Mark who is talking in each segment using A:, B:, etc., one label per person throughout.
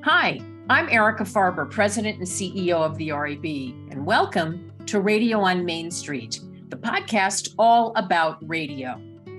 A: Hi, I'm Erica Farber, President and CEO of the RAB, and welcome to Radio on Main Street, the podcast all about radio.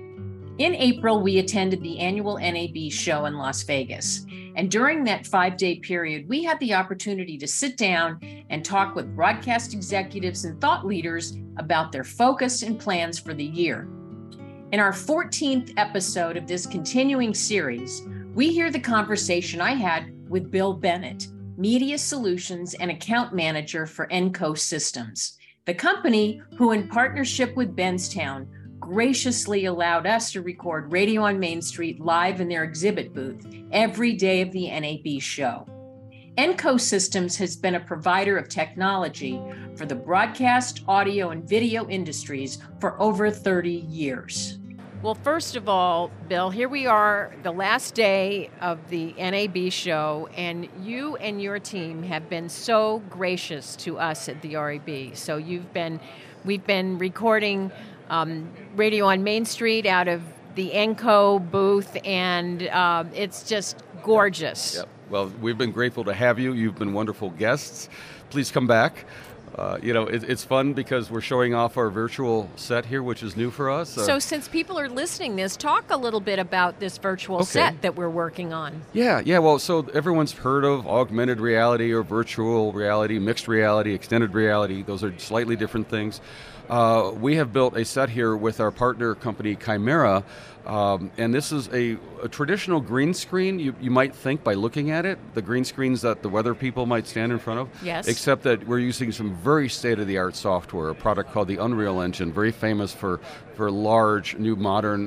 A: In April, we attended the annual NAB show in Las Vegas, and during that 5-day period, we had the opportunity to sit down and talk with broadcast executives and thought leaders about their focus and plans for the year. In our 14th episode of this continuing series, we hear the conversation I had with Bill Bennett, Media Solutions and Account Manager for Enco Systems, the company who, in partnership with Benstown, graciously allowed us to record Radio on Main Street live in their exhibit booth every day of the NAB show. Enco Systems has been a provider of technology for the broadcast, audio, and video industries for over 30 years.
B: Well, first of all, Bill, here we are, the last day of the NAB show, and you and your team have been so gracious to us at the RAB. So we've been recording Radio on Main Street out of the Enco booth, and it's just gorgeous.
C: Yep. Well, we've been grateful to have you. You've been wonderful guests. Please come back. It's fun because we're showing off our virtual set here, which is new for us.
B: So since people are listening to this, talk a little bit about this virtual set that we're working on.
C: Yeah. Well, so everyone's heard of augmented reality or virtual reality, mixed reality, extended reality. Those are slightly different things. We have built a set here with our partner company, Chimera, and this is a traditional green screen, you might think by looking at it, the green screens that the weather people might stand in front of.
B: Yes.
C: Except that we're using some very state-of-the-art software, a product called the Unreal Engine, very famous for large, new, modern,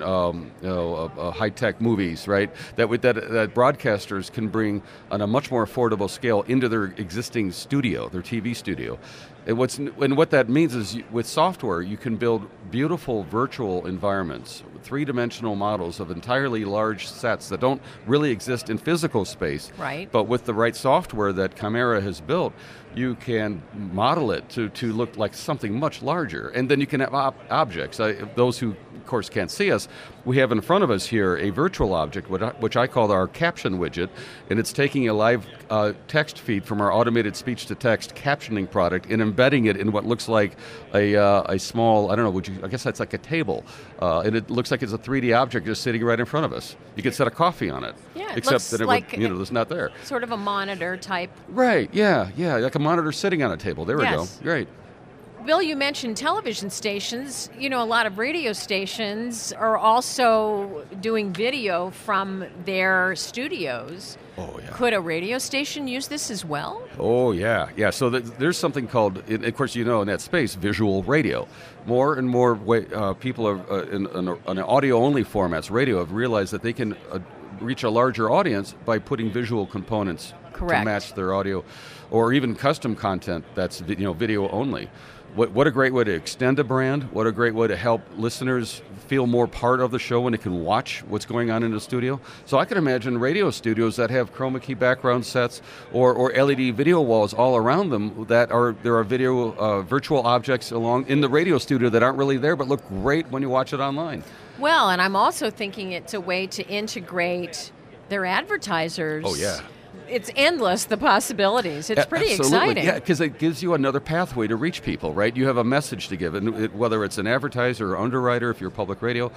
C: high-tech movies, right? That broadcasters can bring on a much more affordable scale into their existing studio, their TV studio. And what that means is with software, you can build beautiful virtual environments, three-dimensional models of entirely large sets that don't really exist in physical space.
B: Right.
C: But with the right software that Chimera has built, you can model it to look like something much larger. And then you can have objects. Those who, of course, can't see us, we have in front of us here a virtual object, which I call our caption widget, and it's taking a live text feed from our automated speech-to-text captioning product and embedding it in what looks like a small, I don't know, I guess that's like a table. And it looks like it's a 3D object just sitting right in front of us. You could set a coffee on it.
B: Yeah,
C: except that it's not there.
B: Sort of a monitor type.
C: Right, yeah, like a monitor sitting on a table. There we go. Great.
B: Bill, you mentioned television stations. You know, a lot of radio stations are also doing video from their studios.
C: Oh, yeah.
B: Could a radio station use this as well?
C: Oh, yeah. So there's something called, of course, in that space, visual radio. More and more people are in audio-only formats, radio, have realized that they can reach a larger audience by putting visual components
B: Correct.
C: To match their audio, or even custom content that's video only. What a great way to extend a brand. What a great way to help listeners feel more part of the show when they can watch what's going on in the studio. So I can imagine radio studios that have chroma key background sets or LED video walls all around them there are video virtual objects in the radio studio that aren't really there but look great when you watch it online.
B: Well, and I'm also thinking it's a way to integrate their advertisers.
C: Oh, yeah.
B: It's endless, the possibilities. It's pretty exciting.
C: Yeah, because it gives you another pathway to reach people, right? You have a message to give, and whether it's an advertiser or underwriter, if you're public radio,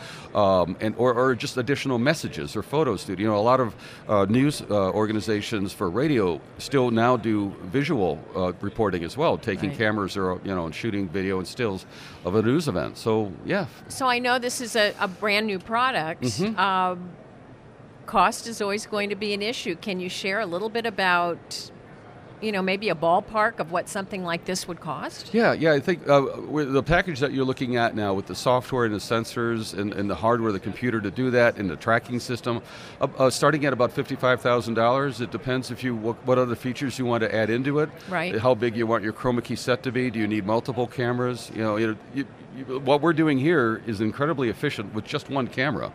C: or just additional messages or photos. A lot of news organizations for radio still now do visual reporting as well, taking cameras or and shooting video and stills of a news event. So yeah.
B: So I know this is a brand new product.
C: Mm-hmm.
B: Cost is always going to be an issue. Can you share a little bit about, maybe a ballpark of what something like this would cost?
C: Yeah. I think the package that you're looking at now with the software and the sensors and the hardware, the computer to do that, and the tracking system, starting at about $55,000. It depends what other features you want to add into it.
B: Right.
C: How big you want your chroma key set to be. Do you need multiple cameras? What we're doing here is incredibly efficient with just one camera.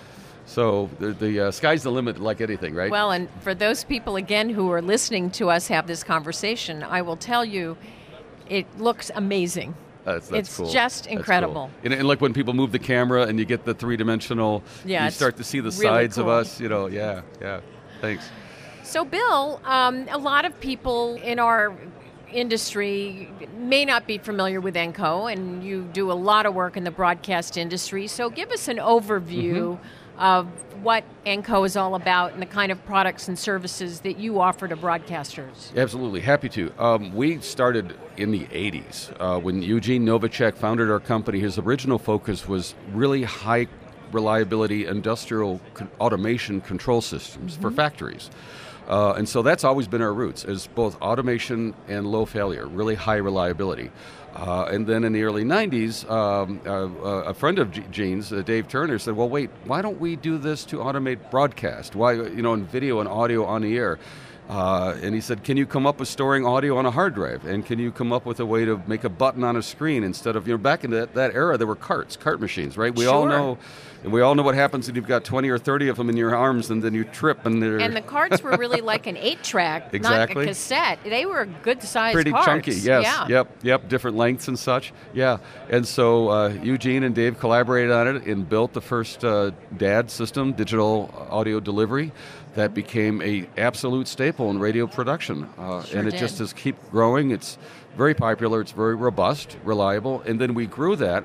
C: So the sky's the limit, like anything, right?
B: Well, and for those people, again, who are listening to us have this conversation, I will tell you, it looks amazing.
C: It's cool.
B: Just incredible.
C: Cool. And like when people move the camera and you get the three-dimensional, you start to see the
B: really
C: sides
B: cool.
C: of us, Yeah. Thanks.
B: So, Bill, a lot of people in our industry may not be familiar with Enco, and you do a lot of work in the broadcast industry. So give us an overview of what Enco is all about and the kind of products and services that you offer to broadcasters.
C: Absolutely, happy to. We started in the 80s when Eugene Novacek founded our company. His original focus was really high reliability industrial automation control systems for factories. And so that's always been our roots, is both automation and low failure, really high reliability. And then in the early 90s, a friend of Gene's, Dave Turner, said, well, wait, why don't we do this to automate broadcast? Why, in video and audio on the air? And he said, can you come up with storing audio on a hard drive? And can you come up with a way to make a button on a screen instead of, back in that era, there were cart machines, right? We all know what happens when you've got 20 or 30 of them in your arms and then you trip. And
B: the carts were really like an 8-track,
C: exactly.
B: Not a cassette. They were good sized
C: Pretty
B: carts.
C: chunky, yes.
B: Yeah.
C: Yep, different lengths and such. Yeah, and so Eugene and Dave collaborated on it and built the first DAD system, digital audio delivery, that became a absolute staple in radio production. And it just has keep growing. It's very popular. It's very robust, reliable. And then we grew that,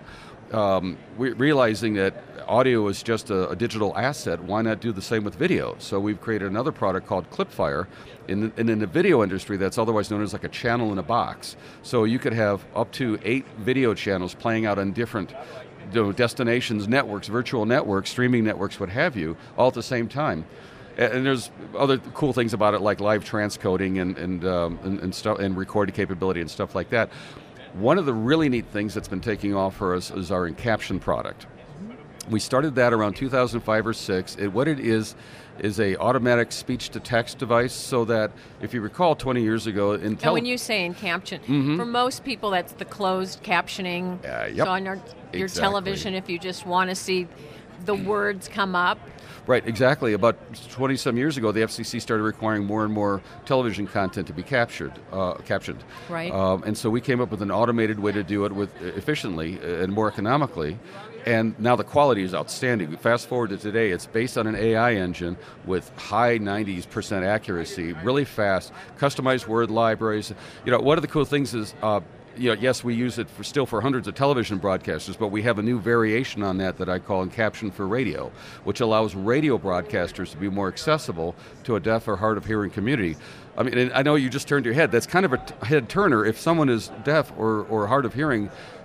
C: realizing that audio is just a digital asset. Why not do the same with video? So we've created another product called Clipfire. And in the video industry, that's otherwise known as like a channel in a box. So you could have up to 8 video channels playing out on different destinations, networks, virtual networks, streaming networks, what have you, all at the same time. And there's other cool things about it, like live transcoding and stuff, and recording capability and stuff like that. One of the really neat things that's been taking off for us is our Encaption product. We started that around 2005 or 6. What it is a automatic speech-to-text device, so that, if you recall, 20 years ago...
B: And when you say Encaption, for most people that's the closed captioning.
C: Yep.
B: So on your television, if you just want to see the words come up.
C: Right, exactly. About 20-some years ago, the FCC started requiring more and more television content to be captioned.
B: Right.
C: And so we came up with an automated way to do it efficiently and more economically. And now the quality is outstanding. Fast forward to today, it's based on an AI engine with high 90% accuracy, really fast, customized word libraries. One of the cool things is... yes, we use it still for hundreds of television broadcasters, but we have a new variation on that I call Encaption for Radio, which allows radio broadcasters to be more accessible to a deaf or hard of hearing community. I mean, and I know you just turned your head. That's kind of a head turner. If someone is deaf or hard of hearing,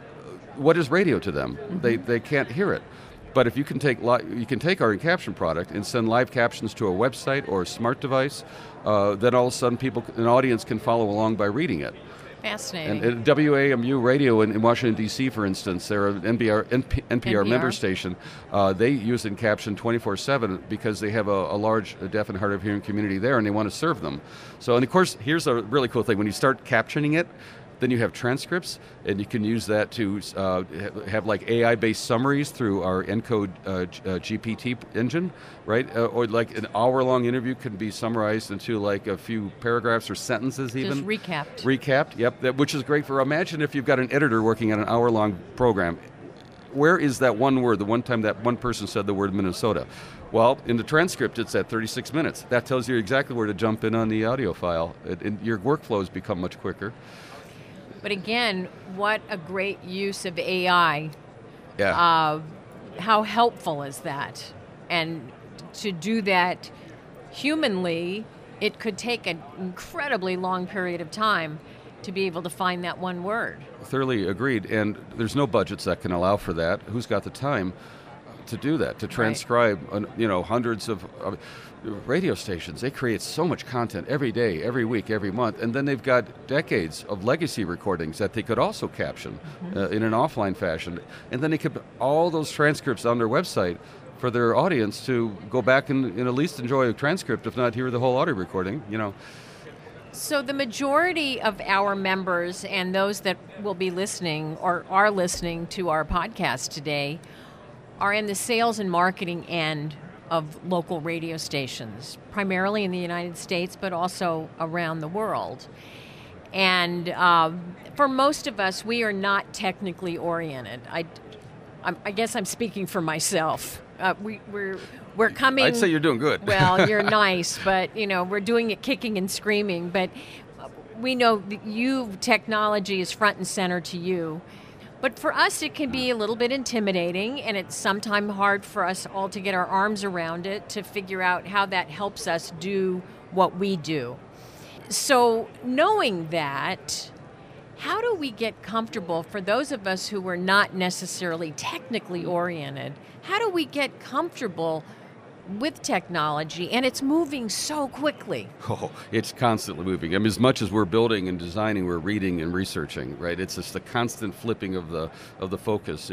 C: what is radio to them? They can't hear it. But if you can take our Encaption product and send live captions to a website or a smart device, then all of a sudden an audience can follow along by reading it.
B: Fascinating.
C: And WAMU Radio in Washington, D.C., for instance, they're an NPR member station. They use Encaption 24/7 because they have a large deaf and hard of hearing community there, and they want to serve them. So, and of course, here's a really cool thing. When you start captioning it, then you have transcripts, and you can use that to have like AI-based summaries through our Encode GPT engine, right? Or like an hour-long interview can be summarized into like a few paragraphs or sentences even.
B: Just recapped.
C: Recapped, yep, which is great for, imagine if you've got an editor working on an hour-long program. Where is that one word, the one time that one person said the word Minnesota? Well, in the transcript, it's at 36 minutes. That tells you exactly where to jump in on the audio file. And your workflows become much quicker.
B: But again, what a great use of AI.
C: Yeah.
B: How helpful is that? And to do that humanly, it could take an incredibly long period of time to be able to find that one word.
C: Thoroughly agreed. And there's no budgets that can allow for that. Who's got the time to do that, to transcribe hundreds of radio stations? They create so much content every day, every week, every month, and then they've got decades of legacy recordings that they could also caption in an offline fashion, and then they could put all those transcripts on their website for their audience to go back and at least enjoy a transcript, if not hear the whole audio recording.
B: So the majority of our members and those that will be listening or are listening to our podcast today are in the sales and marketing end of local radio stations, primarily in the United States, but also around the world. And for most of us, we are not technically oriented. I guess I'm speaking for myself. We're coming.
C: I'd say you're doing good.
B: Well, you're nice, but we're doing it kicking and screaming. But we know that technology is front and center to you. But for us, it can be a little bit intimidating, and it's sometimes hard for us all to get our arms around it to figure out how that helps us do what we do. So knowing that, how do we get comfortable, for those of us who are not necessarily technically oriented, how do we get comfortable with technology, and it's moving so quickly?
C: Oh, it's constantly moving. I mean, as much as we're building and designing, we're reading and researching, right? It's just the constant flipping of the focus.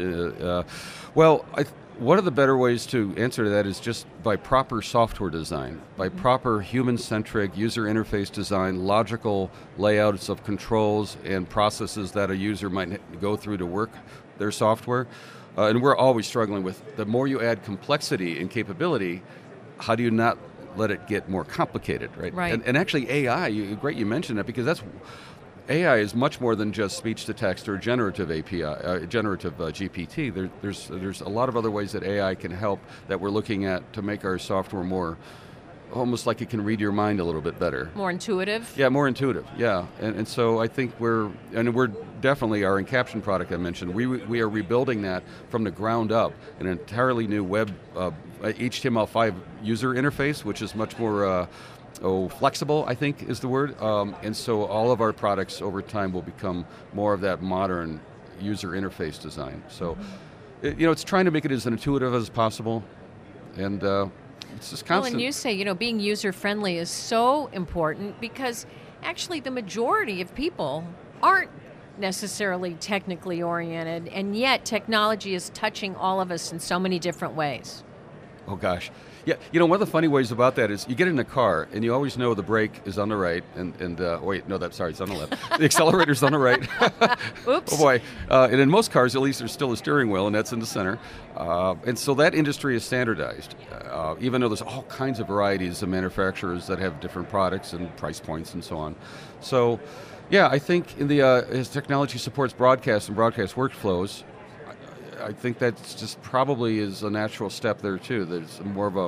C: One of the better ways to answer that is just by proper software design, by proper human-centric user interface design, logical layouts of controls and processes that a user might go through to work their software. And we're always struggling with, the more you add complexity and capability, how do you not let it get more complicated, right?
B: Right.
C: And actually AI, great you mentioned that, because AI is much more than just speech-to-text or generative API, generative GPT. There's a lot of other ways that AI can help that we're looking at to make our software more, almost like it can read your mind a little bit better.
B: More intuitive?
C: Yeah, more intuitive, yeah. And so I think we're definitely, our Encaption product I mentioned, we are rebuilding that from the ground up, an entirely new web HTML5 user interface, which is much more flexible, I think is the word. And so all of our products over time will become more of that modern user interface design. So, it's trying to make it as intuitive as possible, and it's just constant.
B: Well, and you say, being user-friendly is so important, because actually the majority of people aren't necessarily technically oriented, and yet technology is touching all of us in so many different ways.
C: Oh, gosh. Yeah, one of the funny ways about that is you get in a car and you always know the brake is on the right it's on the left. The accelerator's on the right.
B: Oops.
C: Oh, boy. And in most cars, at least, there's still a steering wheel, and that's in the center. And so that industry is standardized, even though there's all kinds of varieties of manufacturers that have different products and price points and so on. So, yeah, I think as technology supports broadcast and broadcast workflows, I think that's just probably is a natural step there too. There's more of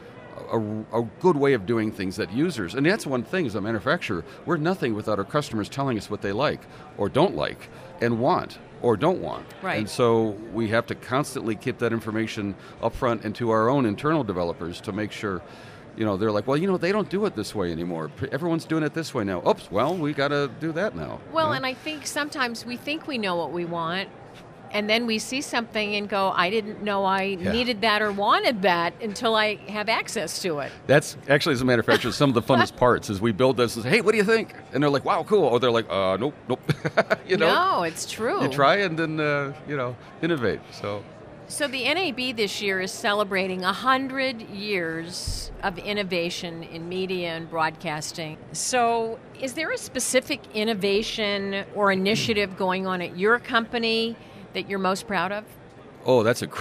C: a good way of doing things that users, and that's one thing as a manufacturer, we're nothing without our customers telling us what they like or don't like and want or don't want.
B: Right.
C: And so we have to constantly keep that information up front and to our own internal developers to make sure, they're like, well, they don't do it this way anymore. Everyone's doing it this way now. Oops, well, we got to do that now.
B: Well, and I think sometimes we think we know what we want, and then we see something and go, I didn't know I needed that or wanted that until I have access to it. That's
C: actually, as a manufacturer, some of the funnest parts is we build this and say, hey, what do you think? And they're like, wow, cool. Or they're like, nope.
B: No, it's true.
C: You try and then, innovate.
B: So the NAB this year is celebrating 100 years of innovation in media and broadcasting. So is there a specific innovation or initiative going on at your company that you're most proud of?
C: Oh, that's a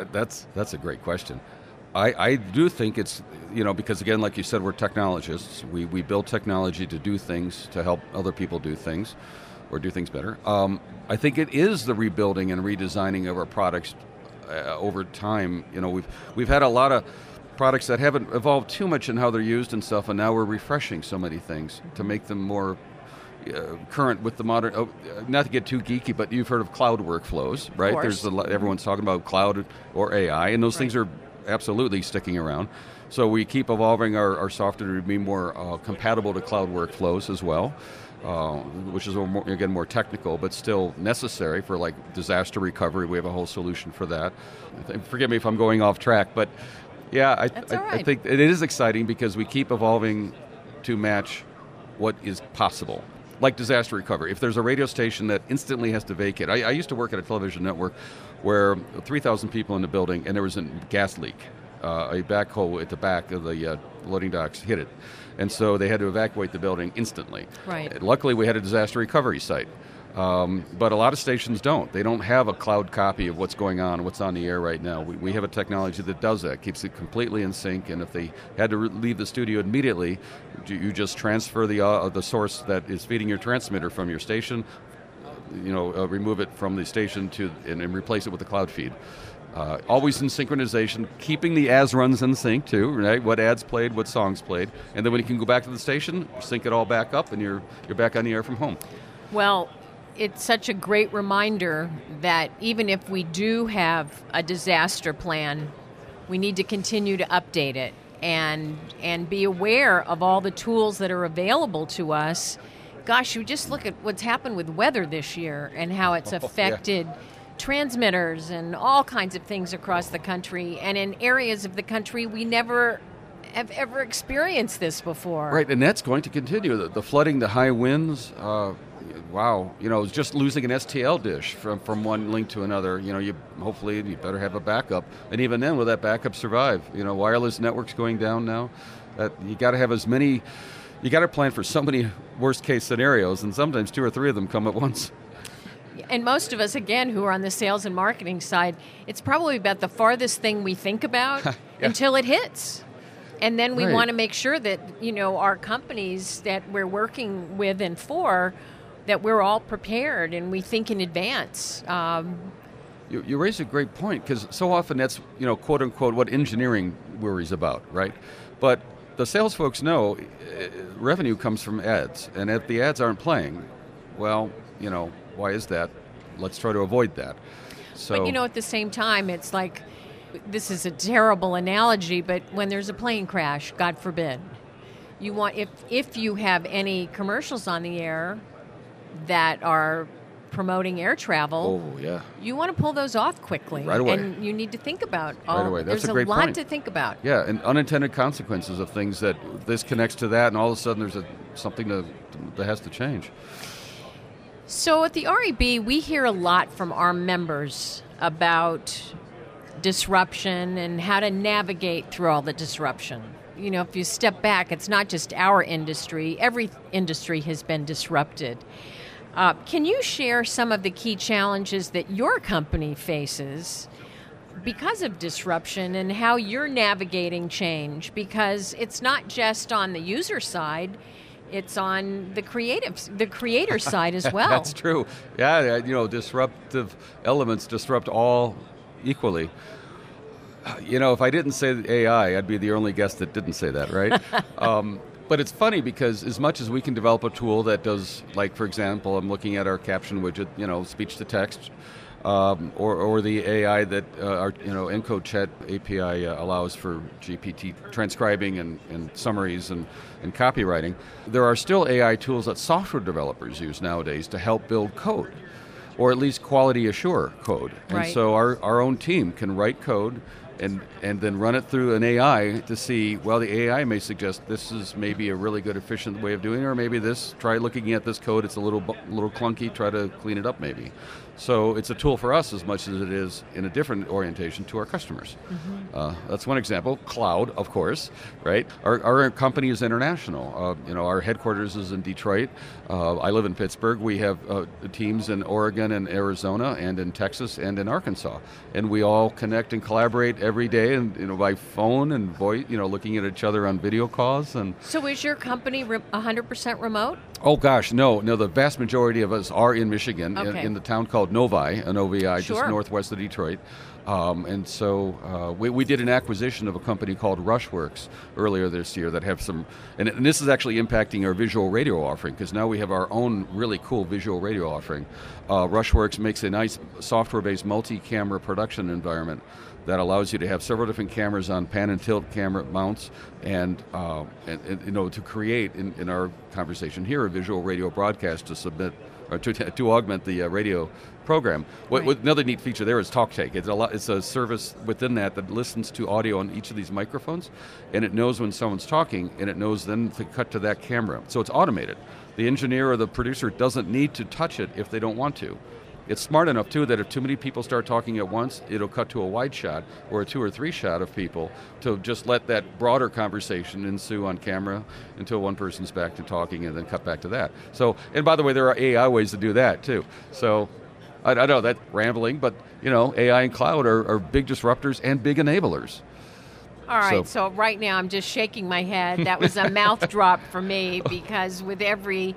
C: great question. I do think it's, because again, like you said, we're technologists. We build technology to do things, to help other people do things or do things better. I think it is the rebuilding and redesigning of our products over time. We've had a lot of products that haven't evolved too much in how they're used and stuff, and now we're refreshing so many things to make them more current with the modern, not to get too geeky, but you've heard of cloud workflows, right? There's everyone's talking about cloud or AI, and those things are absolutely sticking around. So we keep evolving our software to be more compatible to cloud workflows as well, which is more technical, but still necessary for like disaster recovery. We have a whole solution for that. Forgive me if I'm going off track, but yeah, I think it is exciting because we keep evolving to match what is possible. Like disaster recovery. If there's a radio station that instantly has to vacate. I used to work at a television network where 3,000 people in the building and there was a gas leak. A backhoe at the back of the loading docks hit it. And so they had to evacuate the building instantly.
B: Right.
C: Luckily, we had a disaster recovery site. But a lot of stations don't. They don't have a cloud copy of what's going on, what's on the air right now. We have a technology that does that, keeps it completely in sync, and if they had to leave the studio immediately, you just transfer the source that is feeding your transmitter from your station, remove it from the station and replace it with the cloud feed. Always in synchronization, keeping the as runs in sync too, right? What ads played, what songs played, and then when you can go back to the station, sync it all back up, and you're back on the air from home.
B: Well, it's such a great reminder that even if we do have a disaster plan, we need to continue to update it and be aware of all the tools that are available to us. Gosh, you just look at what's happened with weather this year and how it's affected transmitters and all kinds of things across the country, and in areas of the country we never have ever experienced this before.
C: Right, and that's going to continue. The flooding, the high winds, wow, just losing an STL dish from one link to another, hopefully you better have a backup. And even then, will that backup survive? Wireless networks going down now. You got to have you got to plan for so many worst case scenarios, and sometimes 2 or 3 of them come at once.
B: And most of us, again, who are on the sales and marketing side, it's probably about the farthest thing we think about until it hits. And then we want to make sure that, our companies that we're working with and for, that we're all prepared and we think in advance.
C: You raise a great point, because so often that's, quote unquote, what engineering worries about, right? But the sales folks know revenue comes from ads, and if the ads aren't playing, well, why is that? Let's try to avoid that. So,
B: but at the same time, it's like, this is a terrible analogy, but when there's a plane crash, God forbid, you want, if you have any commercials on the air that are promoting air travel, you want to pull those off quickly.
C: Right away.
B: And you need to think about
C: right away. That's
B: there's
C: a great
B: lot
C: point.
B: to think about.
C: Yeah, and unintended consequences of things that this connects to that, and all of a sudden there's something that has to change.
B: So at the REB, we hear a lot from our members about disruption and how to navigate through all the disruption. If you step back, it's not just our industry. Every industry has been disrupted. Can you share some of the key challenges that your company faces because of disruption and how you're navigating change? Because it's not just on the user side, it's on the creator side as well.
C: That's true. Yeah, disruptive elements disrupt all equally. If I didn't say AI, I'd be the only guest that didn't say that, right? But it's funny because as much as we can develop a tool that does, like, for example, I'm looking at our caption widget, speech to text, or the AI that our Encode Chat API allows for GPT transcribing and summaries and copywriting. There are still AI tools that software developers use nowadays to help build code, or at least quality assure code.
B: Right.
C: And so our own team can write code and then run it through an AI to see, well, the AI may suggest this is maybe a really good, efficient way of doing it, or maybe try looking at this code, it's a little clunky, try to clean it up maybe. So it's a tool for us as much as it is in a different orientation to our customers. Mm-hmm. That's one example. Cloud, of course, right? Our company is international. Our headquarters is in Detroit. I live in Pittsburgh. We have teams in Oregon and Arizona and in Texas and in Arkansas. And we all connect and collaborate every day, and by phone and voice, looking at each other on video calls. And
B: so is your company 100% remote?
C: Oh gosh, no. The vast majority of us are in Michigan, in the town called Novi, Novi, just northwest of Detroit. And so we did an acquisition of a company called Rushworks earlier this year that have some, and this is actually impacting our visual radio offering, because now we have our own really cool visual radio offering. Rushworks makes a nice software-based multi-camera production environment that allows you to have several different cameras on pan and tilt camera mounts, and to create in our conversation here a visual radio broadcast to submit or to augment the radio program. What another neat feature there is TalkTake. It's a service within that listens to audio on each of these microphones, and it knows when someone's talking, and it knows then to cut to that camera. So it's automated. The engineer or the producer doesn't need to touch it if they don't want to. It's smart enough, too, that if too many people start talking at once, it'll cut to a wide shot or a 2 or 3 shot of people to just let that broader conversation ensue on camera until one person's back to talking and then cut back to that. So, and by the way, there are AI ways to do that, too. So, I know that's rambling, but, AI and cloud are big disruptors and big enablers.
B: All right, so right now I'm just shaking my head. That was a mouth drop for me, because with every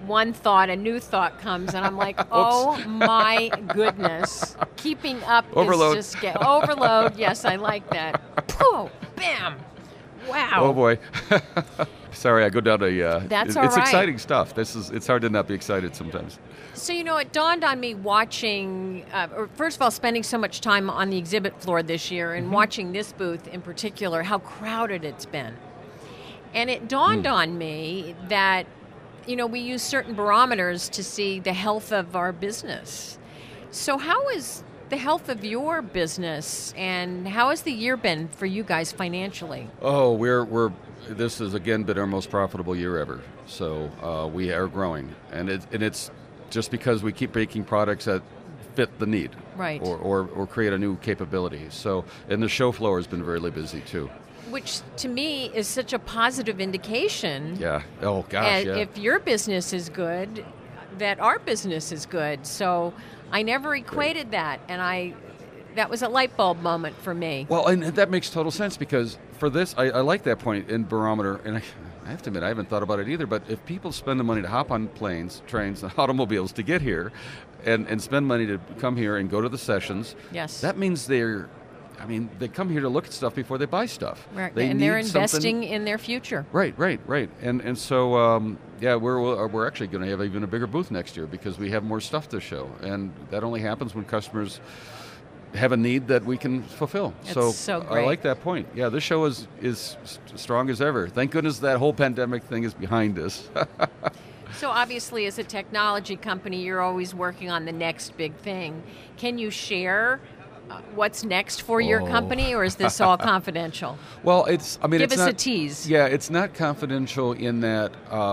B: one thought, a new thought comes, and I'm like, oh my goodness. Keeping up
C: Overload.
B: is just overload. Yes, I like that. Pooh, bam. Wow.
C: Oh boy. Sorry, I go down a.
B: That's all
C: It's
B: right.
C: exciting stuff. It's hard to not be excited sometimes.
B: So, it dawned on me watching, or first of all, spending so much time on the exhibit floor this year and watching this booth in particular, how crowded it's been. And it dawned on me that, we use certain barometers to see the health of our business. So how is the health of your business, and how has the year been for you guys financially?
C: Oh, this has again been our most profitable year ever. So we are growing, and it's just because we keep making products that fit the need,
B: right?
C: Or create a new capability. So, and the show floor has been really busy too.
B: Which to me is such a positive indication.
C: Yeah. Oh gosh. Yeah.
B: If your business is good, that our business is good. So I never equated that, and that was a light bulb moment for me.
C: Well, and that makes total sense, because for this, I like that point in barometer, and I have to admit, I haven't thought about it either, but if people spend the money to hop on planes, trains, and automobiles to get here, and spend money to come here and go to the sessions,
B: yes,
C: that means they come here to look at stuff before they buy stuff.
B: Right,
C: and
B: they're investing in their future.
C: Right. And so, we're actually going to have even a bigger booth next year because we have more stuff to show, and that only happens when customers have a need that we can fulfill.
B: It's so great.
C: I like that point. Yeah, this show is strong as ever. Thank goodness that whole pandemic thing is behind us.
B: So obviously, as a technology company, you're always working on the next big thing. Can you share what's next for your company, or is this all confidential?
C: Well,
B: give us a tease.
C: Yeah, it's not confidential in that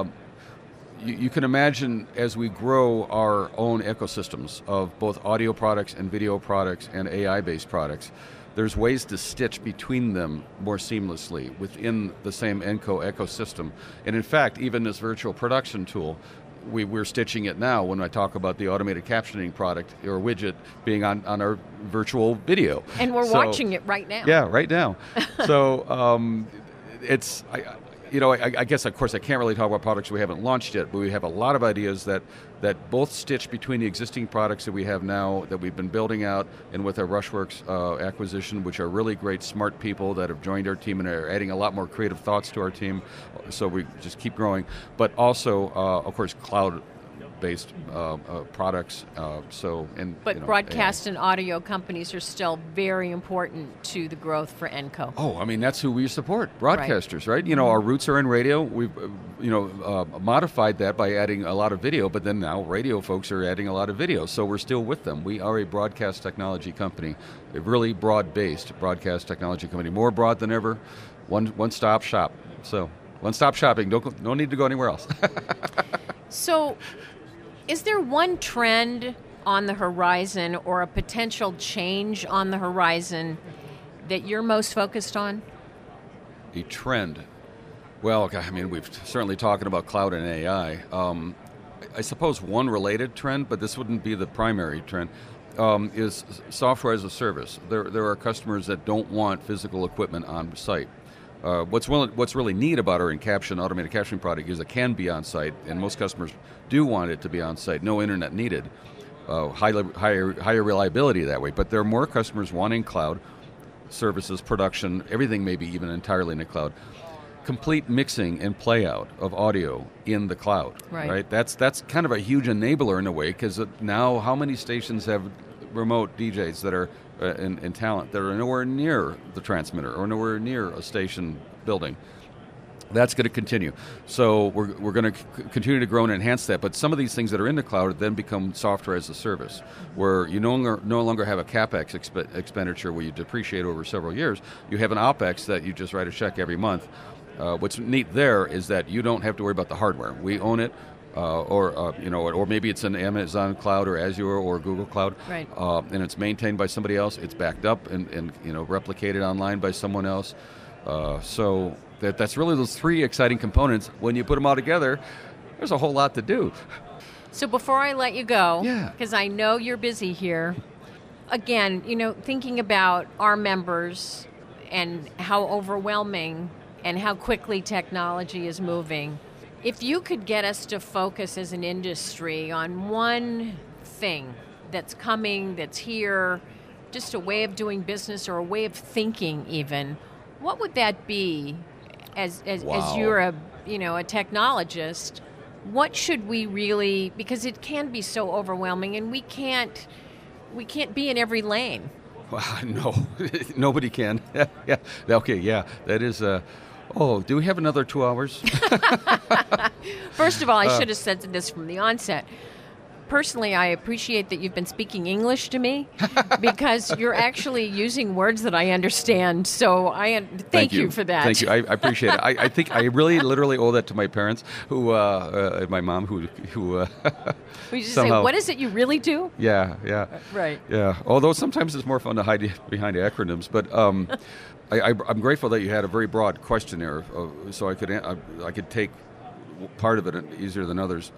C: you can imagine as we grow our own ecosystems of both audio products and video products and AI-based products, there's ways to stitch between them more seamlessly within the same Enco ecosystem. And in fact, even this virtual production tool, we're stitching it now when I talk about the automated captioning product or widget being on our virtual video.
B: And we're watching it right now.
C: Yeah, right now. So it's... I guess, of course, I can't really talk about products we haven't launched yet, but we have a lot of ideas that both stitch between the existing products that we have now, that we've been building out, and with our Rushworks acquisition, which are really great, smart people that have joined our team and are adding a lot more creative thoughts to our team, so we just keep growing. But also, of course, cloud-based products.
B: But broadcast and audio companies are still very important to the growth for Enco.
C: Oh, I mean, that's who we support, broadcasters, right? Our roots are in radio. We've, modified that by adding a lot of video, but then now radio folks are adding a lot of video, so we're still with them. We are a broadcast technology company, a really broad-based broadcast technology company, more broad than ever, one-stop shop. So, one-stop shopping, no need to go anywhere else.
B: So, is there one trend on the horizon or a potential change on the horizon that you're most focused on?
C: A trend? Well, I mean, we've certainly talking about cloud and AI. I suppose one related trend, but this wouldn't be the primary trend, is software as a service. There are customers that don't want physical equipment on site. What's really neat about our automated captioning product is it can be on site, and most customers do want it to be on site. No internet needed. Higher reliability that way. But there are more customers wanting cloud services, production, everything maybe even entirely in the cloud. Complete mixing and play out of audio in the cloud. Right? That's kind of a huge enabler in a way, because now how many stations have remote DJs that are in talent that are nowhere near the transmitter or nowhere near a station building? That's going to continue. So we're going to continue to grow and enhance that. But some of these things that are in the cloud then become software as a service, where you no longer have a CapEx expenditure where you depreciate over several years. You have an OpEx that you just write a check every month. What's neat there is that you don't have to worry about the hardware. We own it. Or maybe it's an Amazon Cloud or Azure or Google Cloud,
B: right?
C: And it's maintained by somebody else. It's backed up and replicated online by someone else. So that's really those three exciting components. When you put them all together, there's a whole lot to do.
B: So before I let you go,
C: yeah,
B: because I know you're busy here, again, thinking about our members and how overwhelming and how quickly technology is moving. If you could get us to focus as an industry on one thing that's coming, that's here, just a way of doing business or a way of thinking even, what would that be? As you're a technologist, what should we really, because it can be so overwhelming and we can't be in every lane.
C: Well, no, nobody can. Yeah. Okay, yeah, that is do we have another 2 hours?
B: First of all, I should have said this from the onset. Personally, I appreciate that you've been speaking English to me because you're actually using words that I understand. So thank you for that.
C: Thank you. I appreciate it. I think I really literally owe that to my parents, my mom, who
B: we just
C: somehow,
B: say, what is it you really do?
C: Yeah.
B: Right.
C: Yeah. Although sometimes it's more fun to hide behind acronyms, but I'm grateful that you had a very broad questionnaire, so I could take part of it easier than others.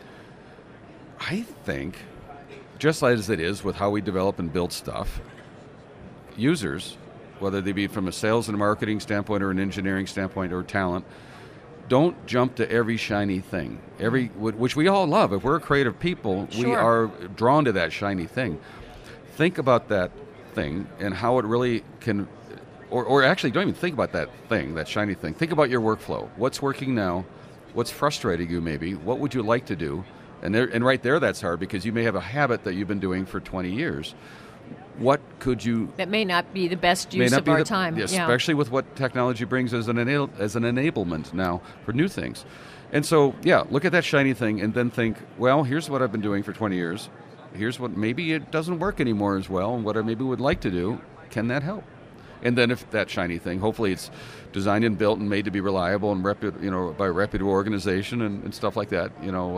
C: I think, just as it is with how we develop and build stuff, users, whether they be from a sales and marketing standpoint or an engineering standpoint or talent, don't jump to every shiny thing, which we all love. If we're creative people,
B: Sure.
C: We are drawn to that shiny thing. Think about that thing and how it really can, or actually don't even think about that thing, that shiny thing. Think about your workflow. What's working now? What's frustrating you maybe? What would you like to do? And right there, that's hard because you may have a habit that you've been doing for 20 years. What could you...
B: That may not be the best use of our time.
C: Especially with what technology brings as an enablement now for new things. And so, look at that shiny thing and then think, well, here's what I've been doing for 20 years. Here's what maybe it doesn't work anymore as well, and what I maybe would like to do. Can that help? And then if that shiny thing, hopefully it's designed and built and made to be reliable and by a reputable organization and stuff like that.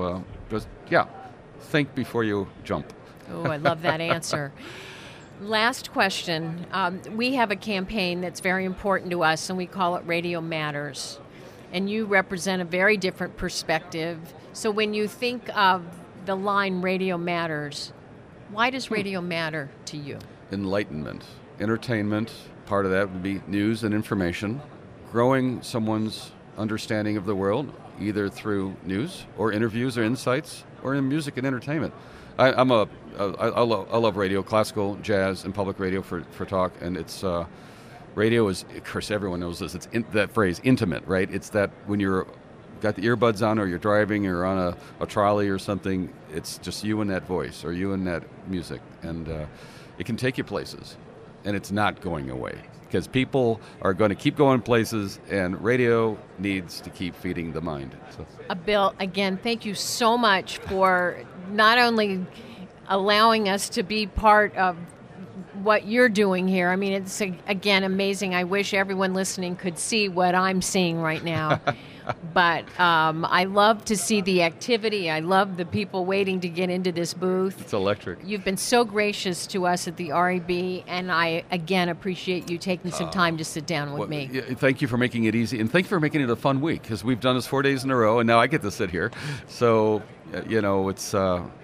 C: Think before you jump.
B: Oh, I love that answer. Last question. We have a campaign that's very important to us, and we call it Radio Matters. And you represent a very different perspective. So when you think of the line Radio Matters, why does radio matter to you?
C: Enlightenment, entertainment. Part of that would be news and information, growing someone's understanding of the world, either through news or interviews or insights or in music and entertainment. I love radio, classical, jazz, and public radio for talk, and it's radio is, of course, everyone knows this. It's that phrase, intimate, right? It's that when you're got the earbuds on or you're driving or on a trolley or something, it's just you and that voice or you and that music, and it can take you places. And it's not going away because people are going to keep going places, and radio needs to keep feeding the mind. So.
B: Bill, again, thank you so much for not only allowing us to be part of what you're doing here. I mean, it's, again, amazing. I wish everyone listening could see what I'm seeing right now. But I love to see the activity. I love the people waiting to get into this booth.
C: It's electric.
B: You've been so gracious to us at the REB, and I, again, appreciate you taking some time to sit down with me.
C: Thank you for making it easy, and thank you for making it a fun week, because we've done this 4 days in a row, and now I get to sit here. So, it's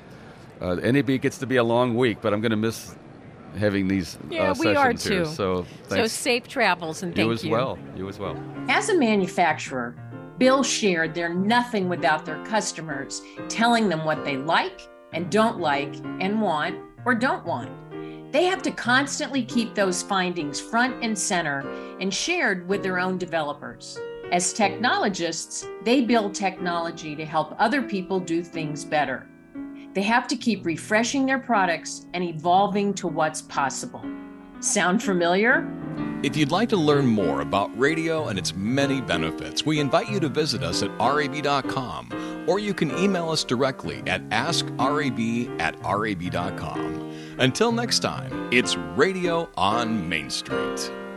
C: NAB gets to be a long week, but I'm going to miss having these sessions
B: we are too.
C: Here. So, thanks.
B: So safe travels, and thank you.
C: You as well.
A: As a manufacturer, Bill shared they're nothing without their customers, telling them what they like and don't like and want or don't want. They have to constantly keep those findings front and center and shared with their own developers. As technologists, they build technology to help other people do things better. They have to keep refreshing their products and evolving to what's possible. Sound familiar?
D: If you'd like to learn more about radio and its many benefits, we invite you to visit us at rab.com, or you can email us directly at askrab@rab.com. Until next time, it's Radio on Main Street.